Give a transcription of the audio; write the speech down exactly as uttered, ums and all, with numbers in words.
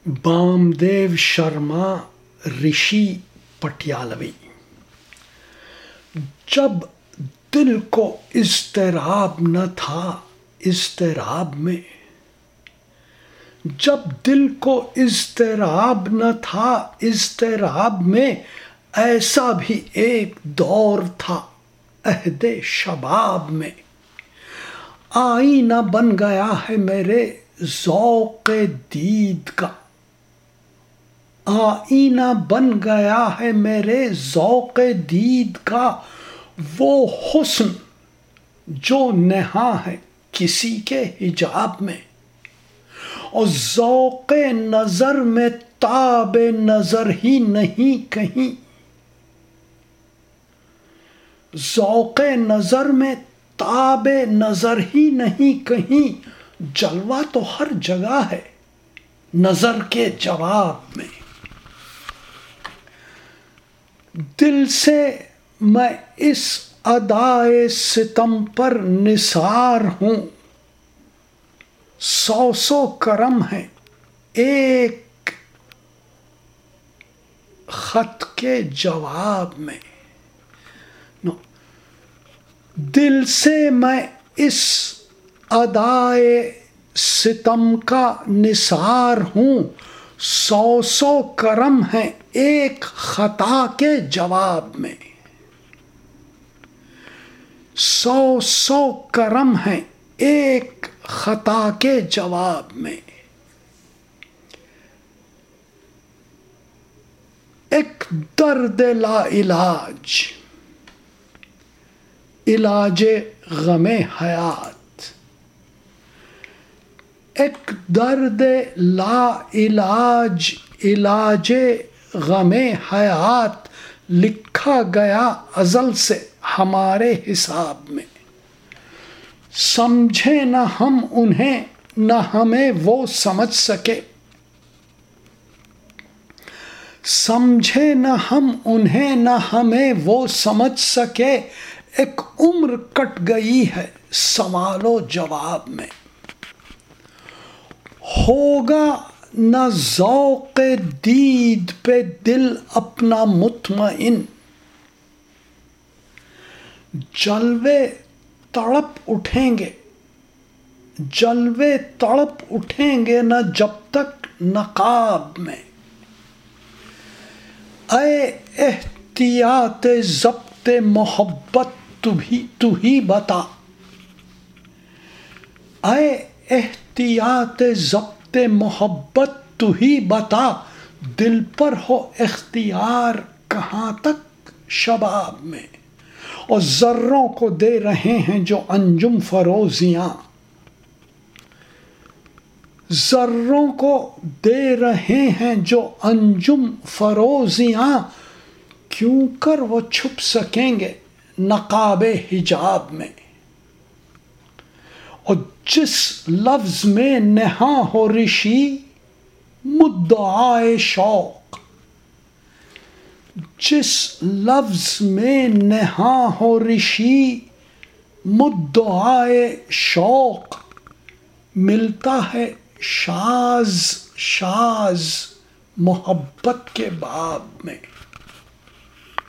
بامدیو شرما رشی پٹیالوی۔ جب دل کو اضطراب نہ تھا اضطراب میں، جب دل کو اضطراب نہ تھا اضطراب میں، ایسا بھی ایک دور تھا عہد شباب میں۔ آئینہ بن گیا ہے میرے ذوق دید کا، آئینہ بن گیا ہے میرے ذوق دید کا، وہ حسن جو نہاں ہے کسی کے حجاب میں، اور ذوق نظر میں تاب نظر ہی نہیں کہیں، ذوق نظر میں تاب نظر ہی نہیں کہیں، جلوہ تو ہر جگہ ہے نظر کے جواب میں۔ دل سے میں اس ادائے ستم پر نثار ہوں، سو سو کرم ہے ایک خط کے جواب میں۔ دل سے میں اس ادائے ستم کا نثار ہوں، سو سو کرم ہے ایک خطا کے جواب میں، سو سو کرم ہے ایک خطا کے جواب میں۔ ایک درد لا علاج علاج غم حیات، ایک درد لا علاج علاج غم حیات، لکھا گیا ازل سے ہمارے حساب میں۔ سمجھے نہ ہم انہیں نہ ہمیں وہ سمجھ سکے، سمجھے نہ ہم انہیں نہ ہمیں وہ سمجھ سکے، ایک عمر کٹ گئی ہے سوال و جواب میں۔ ہوگا نہ ذوق دید پہ دل اپنا مطمئن، جلوے تڑپ اٹھیں گے جلوے تڑپ اٹھیں گے نہ جب تک نقاب میں۔ اے احتیاط ضبط محبت تو ہی بتا، اے احتیاط ضبط محبت تو ہی بتا، دل پر ہو اختیار کہاں تک شباب میں۔ اور ذروں کو دے رہے ہیں جو انجم فروزیاں، ذروں کو دے رہے ہیں جو انجم فروزیاں، کیوں کر وہ چھپ سکیں گے نقاب حجاب میں۔ اور جس لفظ میں نہاں ہو رشی مدعائے شوق، جس لفظ میں نہاں ہو رشی مدعائے شوق، ملتا ہے شاذ شاذ محبت کے باب میں۔